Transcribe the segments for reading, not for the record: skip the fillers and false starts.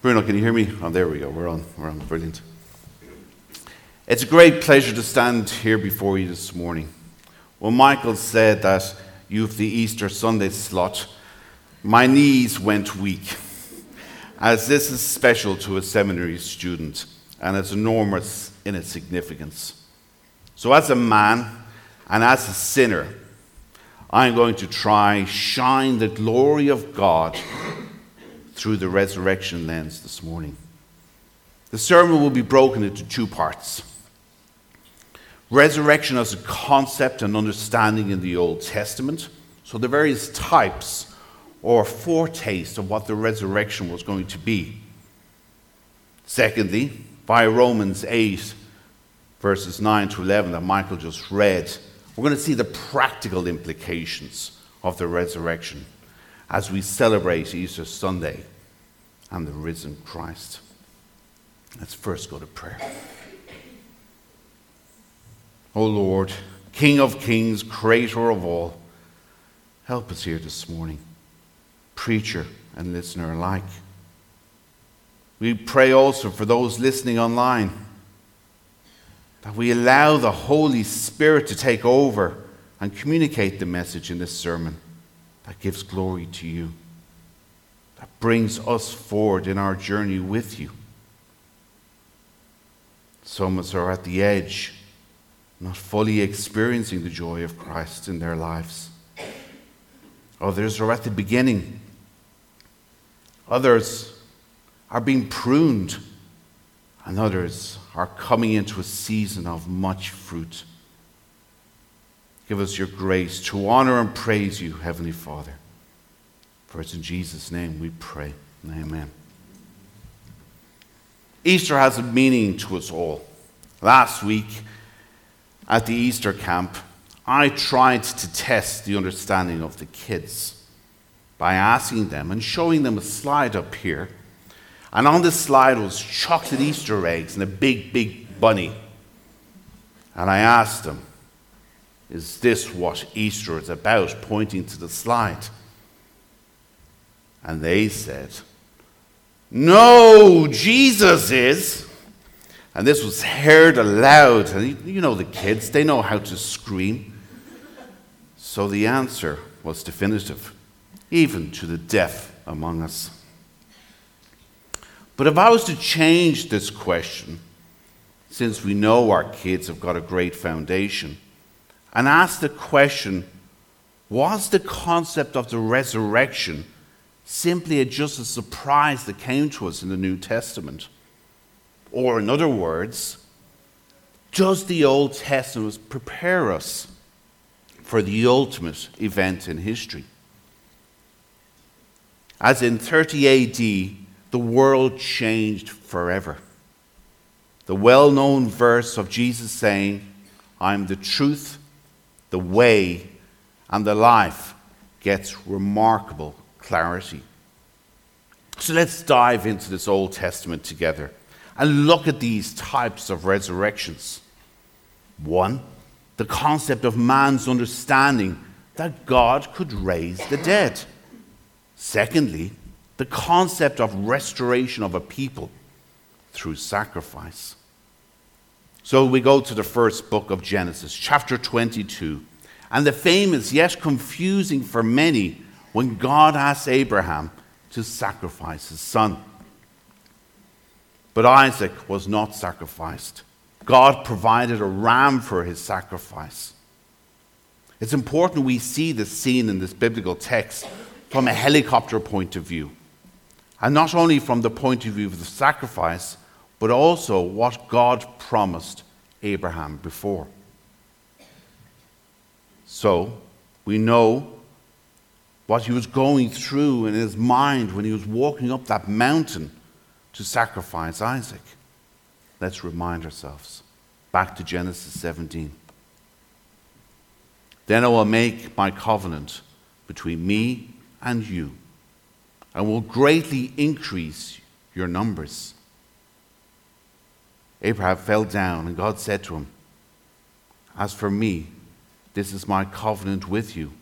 Bruno, can you hear me? Oh, there we go. We're on. Brilliant. It's a great pleasure to stand here before you this morning. When Michael said that you've the Easter Sunday slot, my knees went weak, as this is special to a seminary student, and it's enormous in its significance. So as a man and as a sinner, I'm going to try shine the glory of God through the resurrection lens this morning. The sermon will be broken into two parts. Resurrection as a concept and understanding in the Old Testament, so the various types or foretaste of what the resurrection was going to be. Secondly, by Romans 8, verses 9 to 11 that Michael just read, we're going to see the practical implications of the resurrection as we celebrate Easter Sunday and the risen Christ. Let's first go to prayer. O Lord, King of kings, creator of all, help us here this morning, preacher and listener alike. We pray also for those listening online, that we allow the Holy Spirit to take over and communicate the message in this sermon that gives glory to you, that brings us forward in our journey with you. Some of us are at the edge, not fully experiencing the joy of Christ in their lives. Others are at the beginning. Others are being pruned, and others are coming into a season of much fruit. Give us your grace to honor and praise you, Heavenly Father. For it's in Jesus' name we pray. Amen. Easter has a meaning to us all. Last week at the Easter camp, I tried to test the understanding of the kids by asking them and showing them a slide up here. And on this slide was chocolate Easter eggs and a big, big bunny. And I asked them, is this what Easter is about, pointing to the slide? And they said, no, Jesus is. And this was heard aloud. And you know the kids, they know how to scream. So the answer was definitive, even to the deaf among us. But if I was to change this question, since we know our kids have got a great foundation, and ask the question, was the concept of the resurrection simply just a surprise that came to us in the New Testament? Or in other words, does the Old Testament prepare us for the ultimate event in history? As in 30 AD, the world changed forever. The well-known verse of Jesus saying, I am the truth, the way, and the life gets remarkable clarity. So let's dive into this Old Testament together and look at these types of resurrections. One, the concept of man's understanding that God could raise the dead. Secondly, the concept of restoration of a people through sacrifice. So we go to the first book of Genesis, chapter 22, and the famous yet confusing for many when God asks Abraham to sacrifice his son. But Isaac was not sacrificed. God provided a ram for his sacrifice. It's important we see this scene in this biblical text from a helicopter point of view. And not only from the point of view of the sacrifice, but also what God promised Abraham before. So, we know what he was going through in his mind when he was walking up that mountain to sacrifice Isaac. Let's remind ourselves. Back to Genesis 17. Then I will make my covenant between me and you, and will greatly increase your numbers. Abraham fell down, and God said to him, as for me, this is my covenant with you.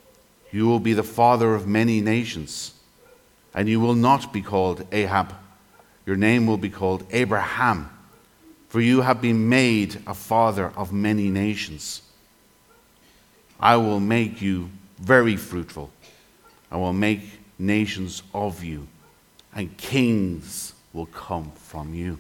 You will be the father of many nations, and you will not be called Ahab, Your name will be called Abraham, for you have been made a father of many nations. I will make you very fruitful. I will make nations of you, and kings will come from you.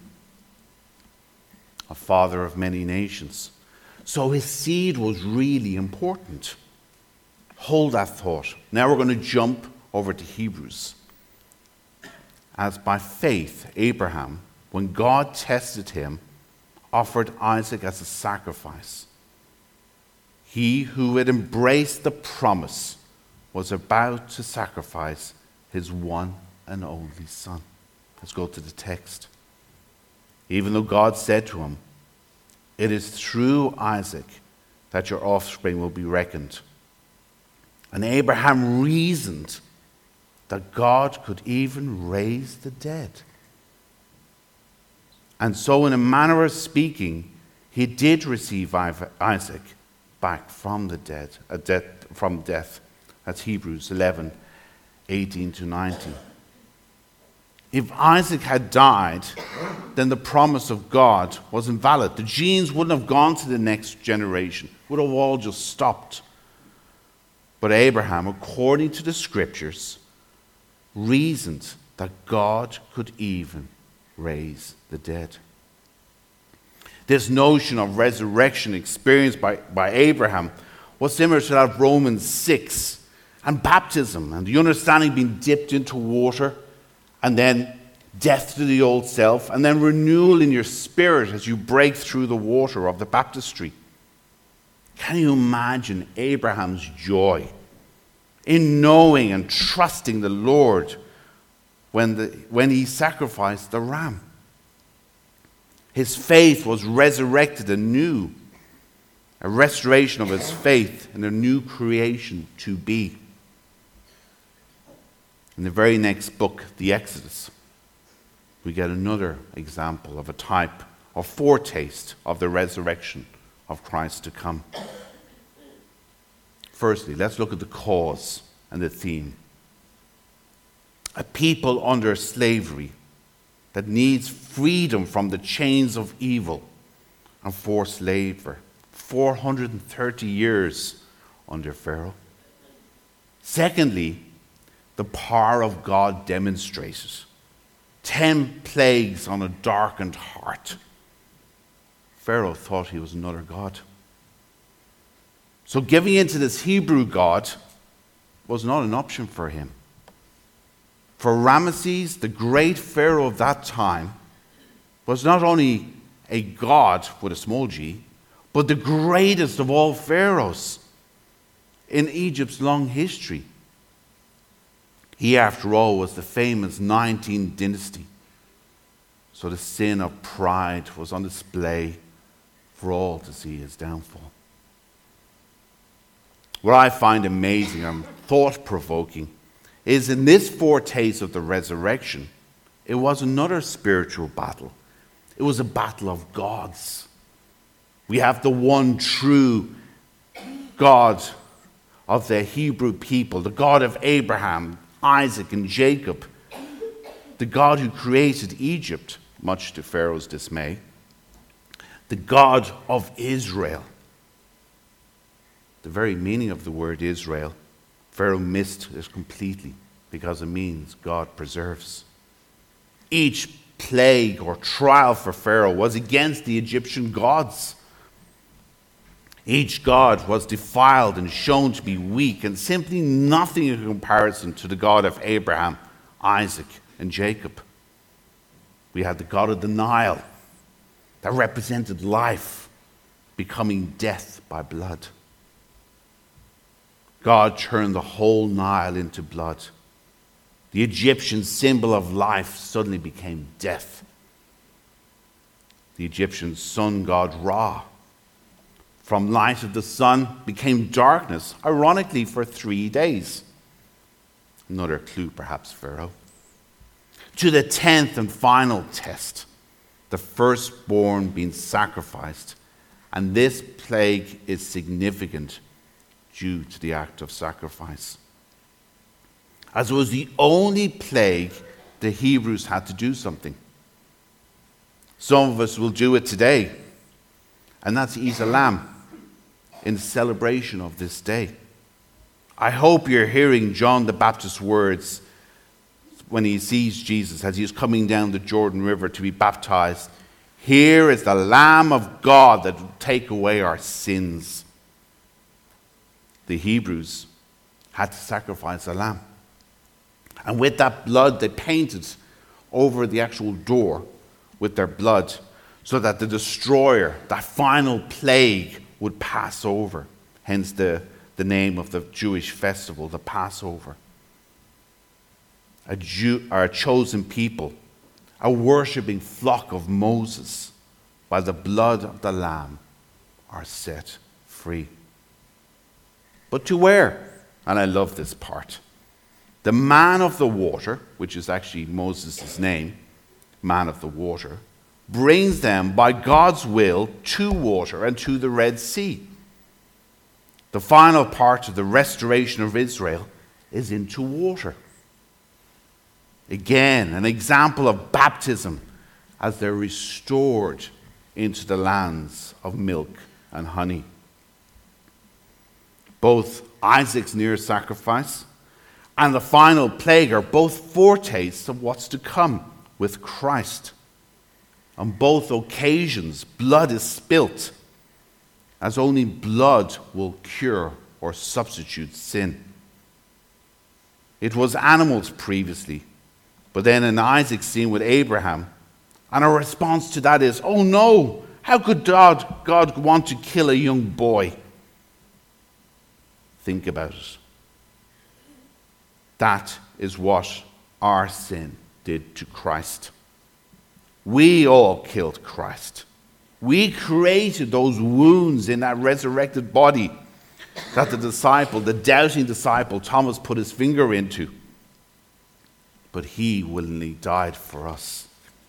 A father of many nations. So his seed was really important. Hold that thought. Now we're going to jump over to Hebrews. As by faith, Abraham, when God tested him, offered Isaac as a sacrifice. He who had embraced the promise was about to sacrifice his one and only son. Let's go to the text. Even though God said to him, "It is through Isaac that your offspring will be reckoned." And Abraham reasoned that God could even raise the dead. And so, in a manner of speaking, he did receive Isaac back from the death. That's Hebrews 11:18-19. If Isaac had died, then the promise of God was invalid. The genes wouldn't have gone to the next generation. It would have all just stopped. But Abraham, according to the scriptures, reasoned that God could even raise the dead. This notion of resurrection experienced by Abraham was similar to that of Romans 6 and baptism and the understanding being dipped into water and then death to the old self and then renewal in your spirit as you break through the water of the baptistry. Can you imagine Abraham's joy in knowing and trusting the Lord when he sacrificed the ram? His faith was resurrected anew, a restoration of his faith in a new creation to be. In the very next book, the Exodus, we get another example of a type or foretaste of the resurrection of Christ to come. Firstly, let's look at the cause and the theme. A people under slavery that needs freedom from the chains of evil and forced labor. 430 years under Pharaoh. Secondly, the power of God demonstrated. 10 plagues on a darkened heart. Pharaoh thought he was another god. So giving in to this Hebrew god was not an option for him. For Ramesses, the great pharaoh of that time, was not only a god with a small g, but the greatest of all pharaohs in Egypt's long history. He, after all, was the famous 19th dynasty. So the sin of pride was on display for all to see his downfall. What I find amazing and thought-provoking is in this foretaste of the resurrection, it was another spiritual battle. It was a battle of gods. We have the one true God of the Hebrew people, the God of Abraham, Isaac, and Jacob, the God who created Egypt, much to Pharaoh's dismay, the God of Israel. The very meaning of the word Israel, Pharaoh missed it completely because it means God preserves. Each plague or trial for Pharaoh was against the Egyptian gods. Each god was defiled and shown to be weak and simply nothing in comparison to the God of Abraham, Isaac, and Jacob. We had the God of the Nile that represented life becoming death by blood. God turned the whole Nile into blood. The Egyptian symbol of life suddenly became death. The Egyptian sun god Ra, from light of the sun, became darkness, ironically for 3 days. Another clue, perhaps, Pharaoh. To the 10th and final test, the firstborn being sacrificed. And this plague is significant due to the act of sacrifice. As it was the only plague, the Hebrews had to do something. Some of us will do it today, and that's eat a lamb in celebration of this day. I hope you're hearing John the Baptist's words when he sees Jesus as he's coming down the Jordan River to be baptized. Here is the Lamb of God that will take away our sins. The Hebrews had to sacrifice a lamb. And with that blood, they painted over the actual door with their blood so that the destroyer, that final plague, would pass over. Hence the name of the Jewish festival, the Passover. A chosen people, a worshipping flock of Moses, by the blood of the Lamb, are set free. But to where? And I love this part. The man of the water, which is actually Moses' name, man of the water, brings them by God's will to water and to the Red Sea. The final part of the restoration of Israel is into water. Again, an example of baptism as they're restored into the lands of milk and honey. Both Isaac's near sacrifice and the final plague are both foretastes of what's to come with Christ. On both occasions, blood is spilt, as only blood will cure or substitute sin. It was animals previously, but then in Isaac's scene with Abraham, and our response to that is, oh no, how could God want to kill a young boy? Think about it. That is what our sin did to Christ. We all killed Christ. We created those wounds in that resurrected body that the doubting disciple, Thomas, put his finger into. But he willingly died for us.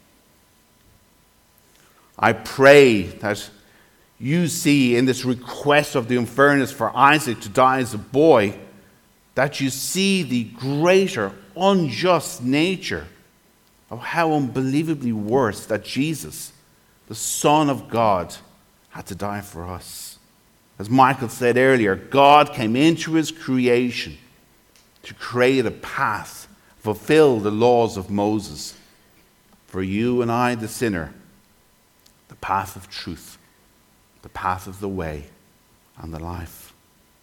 I pray that you see in this request of the unfairness for Isaac to die as a boy, that you see the greater unjust nature of how unbelievably worse that Jesus, the Son of God, had to die for us. As Michael said earlier, God came into his creation to create a path, fulfill the laws of Moses. For you and I, the sinner, the path of truth, the path of the way, and the life.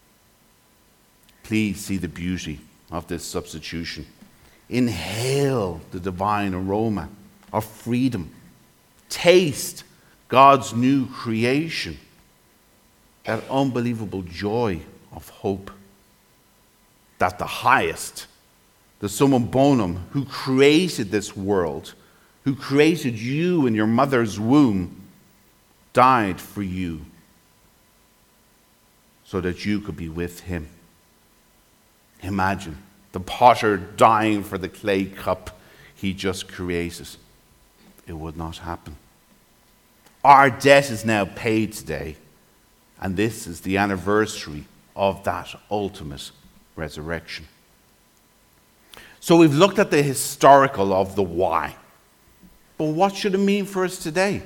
Please see the beauty of this substitution. Inhale the divine aroma of freedom. Taste God's new creation. That unbelievable joy of hope. That the highest, the summum bonum, who created this world, who created you in your mother's womb, died for you so that you could be with him. Imagine the potter dying for the clay cup he just created. It would not happen. Our debt is now paid today, and this is the anniversary of that ultimate resurrection. So we've looked at the historical of the why. But what should it mean for us today?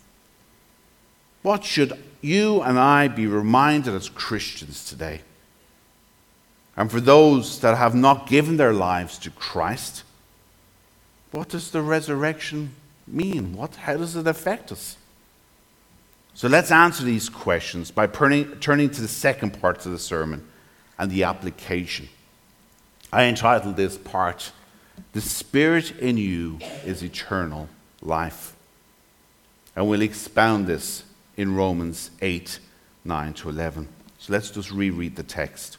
What should you and I be reminded as Christians today? And for those that have not given their lives to Christ, what does the resurrection mean? How does it affect us? So let's answer these questions by turning to the second part of the sermon and the application. I entitled this part, "The Spirit in You is Eternal Life." And we'll expound this in Romans 8, 9 to 11. So let's just reread the text.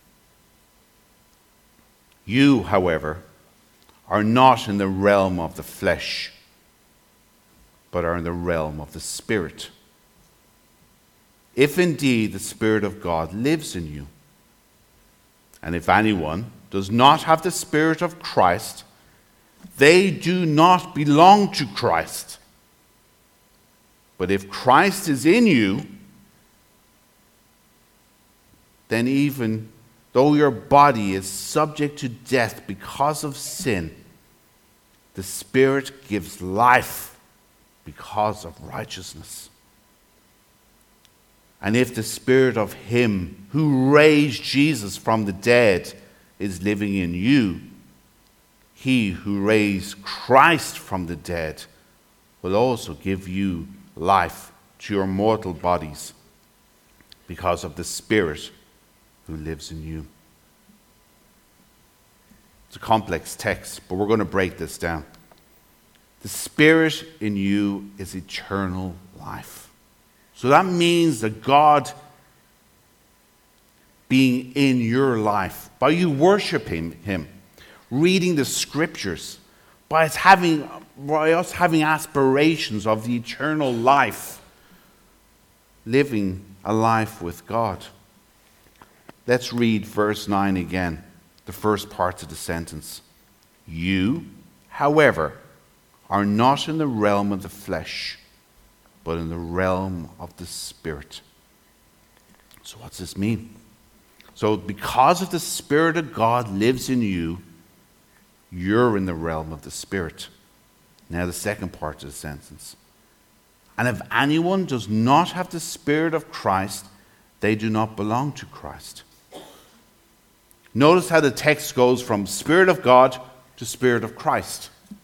You, however, are not in the realm of the flesh, but are in the realm of the Spirit. If indeed the Spirit of God lives in you, and if anyone does not have the Spirit of Christ, they do not belong to Christ. But if Christ is in you, then even though your body is subject to death because of sin, the Spirit gives life because of righteousness. And if the Spirit of Him who raised Jesus from the dead is living in you, He who raised Christ from the dead will also give you life to your mortal bodies because of the Spirit who lives in you. It's a complex text, but we're going to break this down. The Spirit in you is eternal life. So that means that God being in your life, by you worshiping Him, reading the Scriptures, by us having aspirations of the eternal life, living a life with God. Let's read verse 9 again, the first part of the sentence. You, however, are not in the realm of the flesh, but in the realm of the Spirit. So what's this mean? So because of the Spirit of God lives in you, you're in the realm of the Spirit. Now the second part of the sentence. And if anyone does not have the Spirit of Christ, they do not belong to Christ. Notice how the text goes from Spirit of God to Spirit of Christ.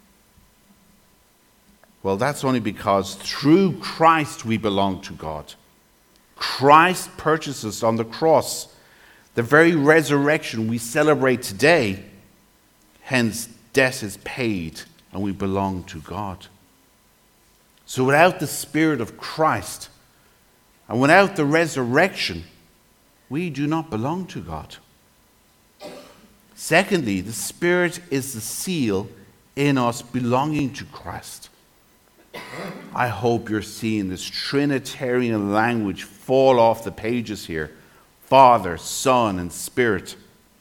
Well, that's only because through Christ we belong to God. Christ purchased us on the cross. The very resurrection we celebrate today, hence debt is paid and we belong to God. So without the Spirit of Christ and without the resurrection, we do not belong to God. Secondly, the Spirit is the seal in us belonging to Christ. I hope you're seeing this Trinitarian language fall off the pages here. Father, Son, and Spirit.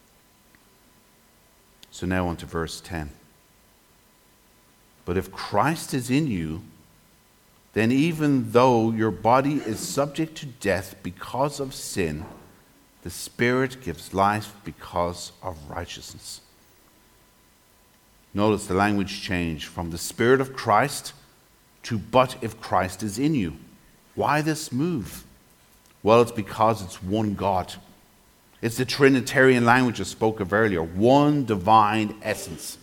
So now on to verse 10. But if Christ is in you, then even though your body is subject to death because of sin, the Spirit gives life because of righteousness. Notice the language change from the Spirit of Christ to but if Christ is in you. Why this move? Well, it's because it's one God. It's the Trinitarian language I spoke of earlier. One divine essence.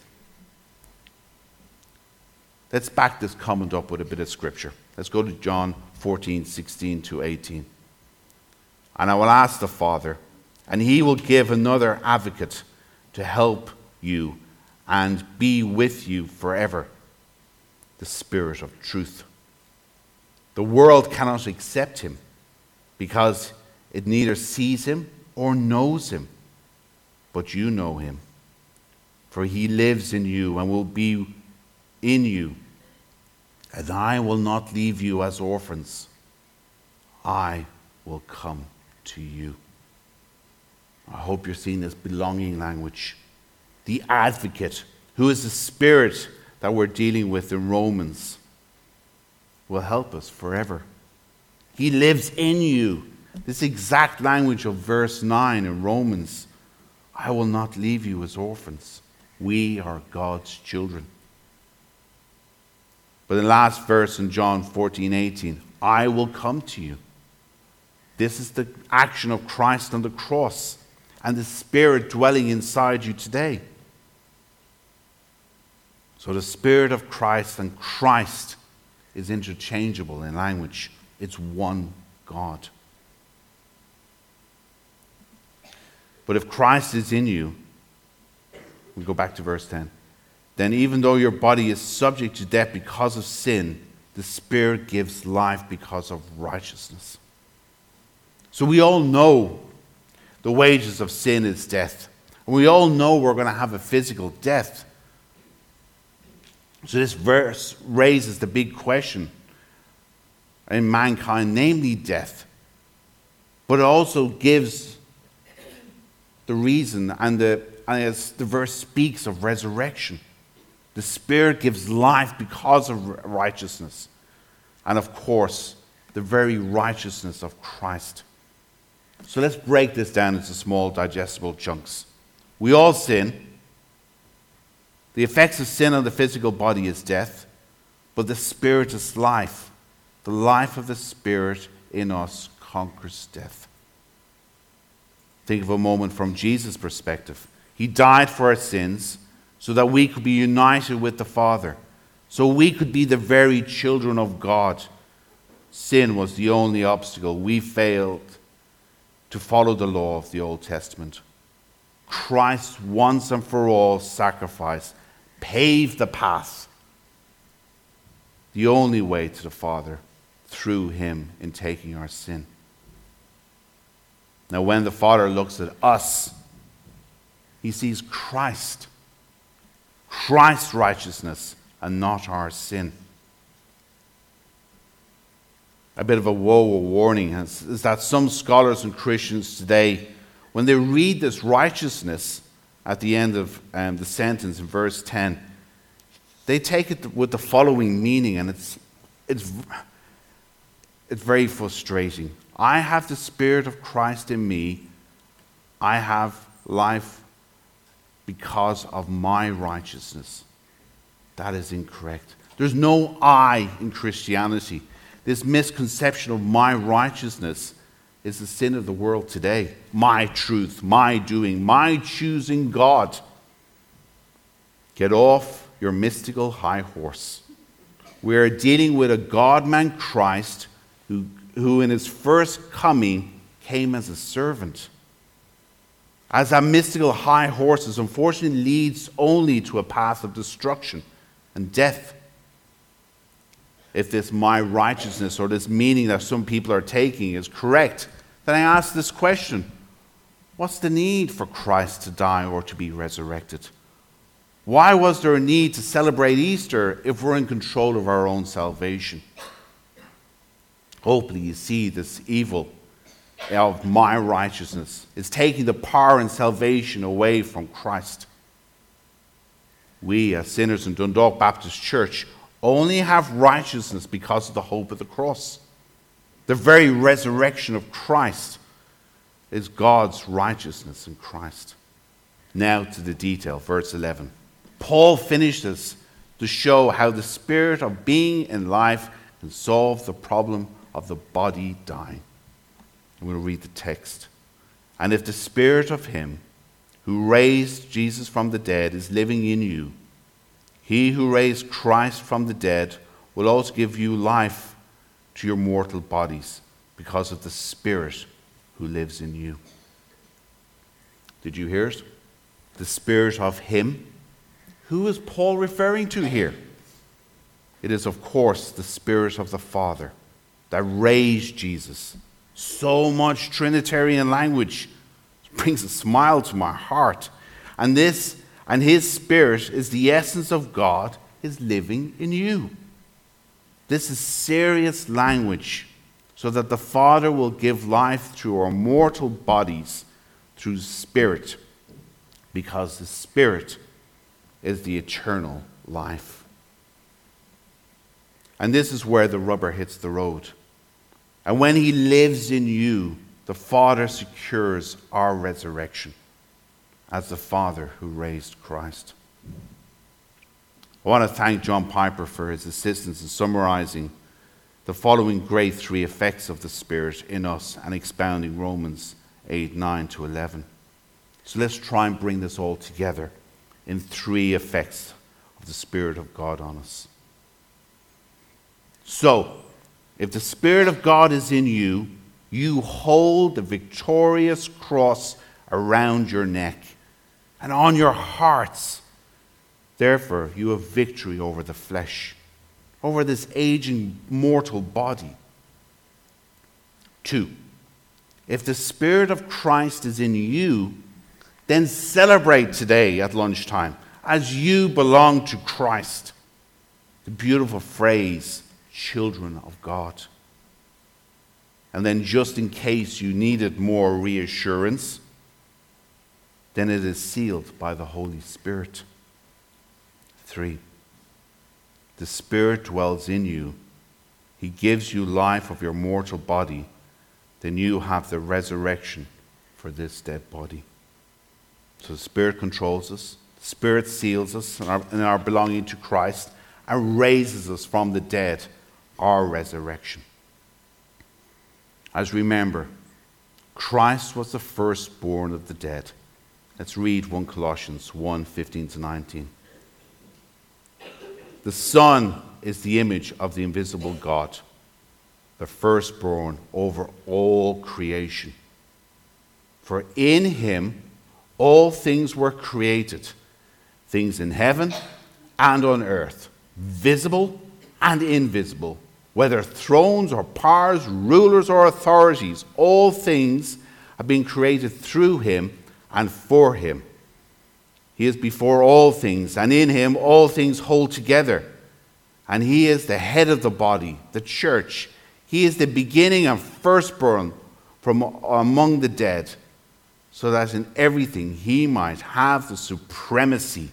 Let's back this comment up with a bit of scripture. Let's go to John 14:16-18. And I will ask the Father, and He will give another advocate to help you and be with you forever, the Spirit of truth. The world cannot accept Him because it neither sees Him or knows Him, but you know Him, for He lives in you and will be in you. And I will not leave you as orphans. I will come to you. I hope you're seeing this belonging language. The advocate, who is the Spirit that we're dealing with in Romans, will help us forever. He lives in you. This exact language of verse 9 in Romans. I will not leave you as orphans. We are God's children. But the last verse in John 14:18, I will come to you. This is the action of Christ on the cross and the Spirit dwelling inside you today. So the Spirit of Christ and Christ is interchangeable in language. It's one God. But if Christ is in you, we go back to verse 10, then even though your body is subject to death because of sin, the Spirit gives life because of righteousness. So we all know the wages of sin is death. And we all know we're going to have a physical death. So this verse raises the big question in mankind, namely death. But it also gives the reason, and as the verse speaks of resurrection. The Spirit gives life because of righteousness. And of course, the very righteousness of Christ. So let's break this down into small digestible chunks. We all sin. The effects of sin on the physical body is death. but the Spirit is life. The life of the Spirit in us conquers death. Think of a moment from Jesus' perspective. He died for our sins so that we could be united with the Father, so we could be the very children of God. Sin was the only obstacle. We failed to follow the law of the Old Testament. Christ's once and for all sacrifice paved the path, the only way to the Father, through him in taking our sin. Now, when the Father looks at us, he sees Christ, Christ's righteousness, and not our sin. A bit of a warning is that some scholars and Christians today, when they read this righteousness at the end of the sentence in verse 10, they take it with the following meaning, and it's very frustrating. I have the Spirit of Christ in me. I have life because of my righteousness. That is incorrect. There's no I in Christianity. This misconception of my righteousness is the sin of the world today. My truth, my doing, my choosing God. Get off your mystical high horse. We are dealing with a God-man Christ who in his first coming came as a servant. As that mystical high horse unfortunately leads only to a path of destruction and death. If this my righteousness or this meaning that some people are taking is correct, then I ask this question: what's the need for Christ to die or to be resurrected? Why was there a need to celebrate Easter if we're in control of our own salvation? Hopefully you see this evil of my righteousness is taking the power and salvation away from Christ. We as sinners in Dundalk Baptist Church only have righteousness because of the hope of the cross. The very resurrection of Christ is God's righteousness in Christ. Now to the detail, verse 11. Paul finishes to show how the spirit of being in life can solve the problem of the body dying. I'm going to read the text. And if the spirit of him who raised Jesus from the dead is living in you, he who raised Christ from the dead will also give you life to your mortal bodies because of the Spirit who lives in you. Did you hear it? The Spirit of him. Who is Paul referring to here? It is, of course, the Spirit of the Father that raised Jesus. So much Trinitarian language brings a smile to my heart. And his Spirit is the essence of God, is living in you. This is serious language, so that the Father will give life to our mortal bodies through the Spirit, because the Spirit is the eternal life. And this is where the rubber hits the road. And when he lives in you, the Father secures our resurrection as the Father who raised Christ. I want to thank John Piper for his assistance in summarizing the following great three effects of the Spirit in us and expounding Romans 8, 9 to 11. So let's try and bring this all together in three effects of the Spirit of God on us. So, if the Spirit of God is in you, you hold the victorious cross around your neck and on your hearts. Therefore, you have victory over the flesh, over this aging mortal body. 2, if the Spirit of Christ is in you, then celebrate today at lunchtime as you belong to Christ. The beautiful phrase, children of God. And then just in case you needed more reassurance, then it is sealed by the Holy Spirit. 3, the Spirit dwells in you. He gives you life of your mortal body. Then you have the resurrection for this dead body. So the Spirit controls us. The Spirit seals us in our belonging to Christ. and raises us from the dead, our resurrection. As remember, Christ was the firstborn of the dead. Let's read 1 Colossians 1, 15-19. The Son is the image of the invisible God, the firstborn over all creation. For in him all things were created, things in heaven and on earth, visible and invisible, whether thrones or powers, rulers or authorities, all things have been created through him and for him. He is before all things, and in him all things hold together. And he is the head of the body, the church. He is the beginning and firstborn from among the dead, so that in everything he might have the supremacy.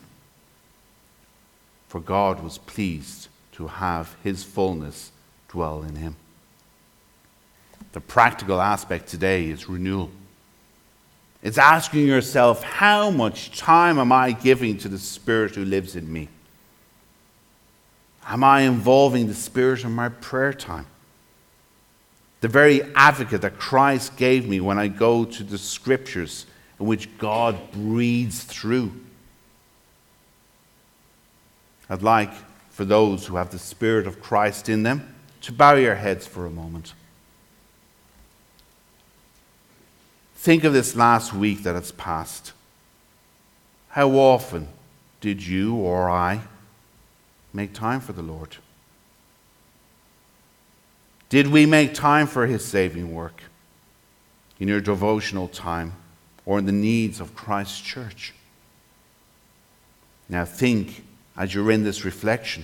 For God was pleased to have his fullness dwell in him. The practical aspect today is renewal. It's asking yourself, how much time am I giving to the Spirit who lives in me? Am I involving the Spirit in my prayer time? The very advocate that Christ gave me when I go to the Scriptures in which God breathes through. I'd like for those who have the Spirit of Christ in them to bow your heads for a moment. Think of this last week that has passed. How often did you or I make time for the Lord? Did we make time for his saving work in your devotional time or in the needs of Christ's church? Now think, as you're in this reflection,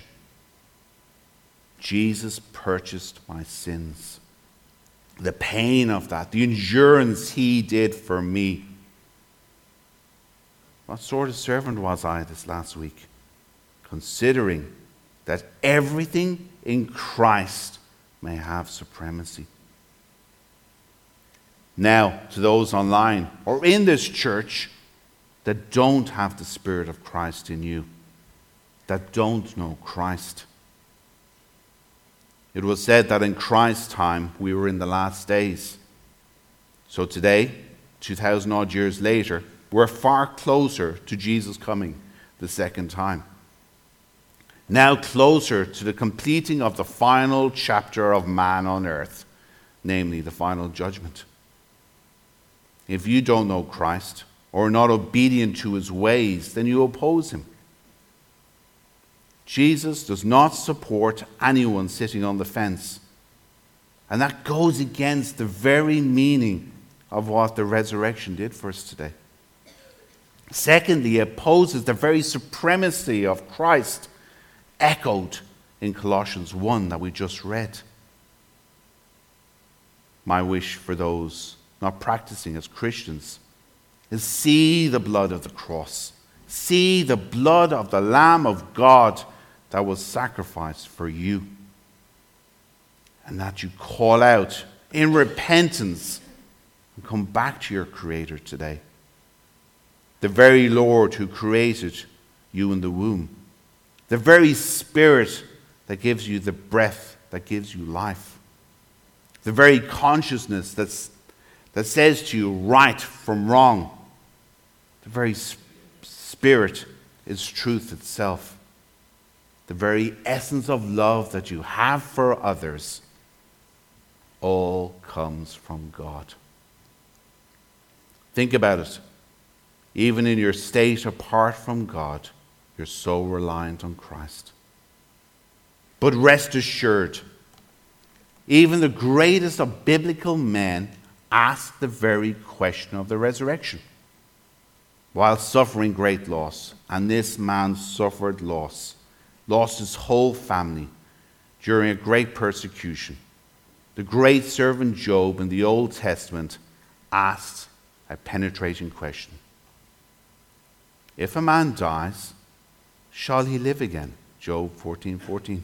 Jesus purchased my sins. The pain of that, the endurance he did for me. What sort of servant was I this last week? Considering that everything in Christ may have supremacy. Now, to those online or in this church that don't have the Spirit of Christ in you, that don't know Christ. It was said that in Christ's time we were in the last days. So today, 2,000 odd years later, we're far closer to Jesus coming the second time. Now closer to the completing of the final chapter of man on earth, namely the final judgment. If you don't know Christ or are not obedient to his ways, then you oppose him. Jesus does not support anyone sitting on the fence. And that goes against the very meaning of what the resurrection did for us today. Secondly, it opposes the very supremacy of Christ, echoed in Colossians 1 that we just read. My wish for those not practicing as Christians is see the blood of the cross. See the blood of the Lamb of God that was sacrificed for you. And that you call out in repentance and come back to your Creator today. The very Lord who created you in the womb. The very Spirit that gives you the breath that gives you life. The very consciousness that says to you right from wrong. The very Spirit is truth itself. The very essence of love that you have for others all comes from God. Think about it. Even in your state apart from God, you're so reliant on Christ. But rest assured, even the greatest of biblical men asked the very question of the resurrection while suffering great loss. And this man suffered loss, lost his whole family during a great persecution. The great servant Job in the Old Testament asked a penetrating question. If a man dies, shall he live again? Job 14:14.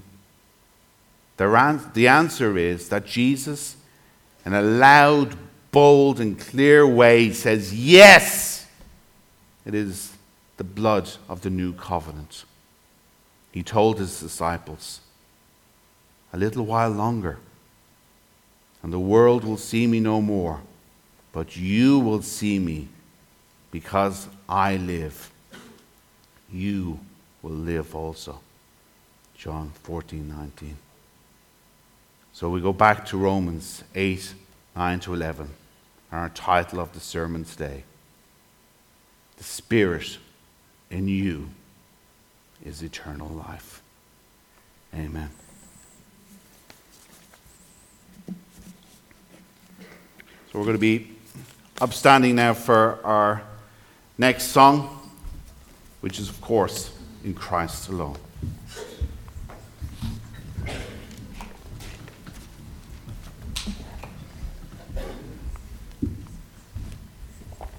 The answer is that Jesus, in a loud, bold, and clear way, says, yes, it is the blood of the new covenant. He told his disciples, "A little while longer, and the world will see me no more, but you will see me, because I live. You will live also." John 14:19. So we go back to Romans 8, 9 to 11, our title of the sermon today. The Spirit in you is eternal life. Amen. So we're going to be upstanding now for our next song, which is, of course, In Christ Alone.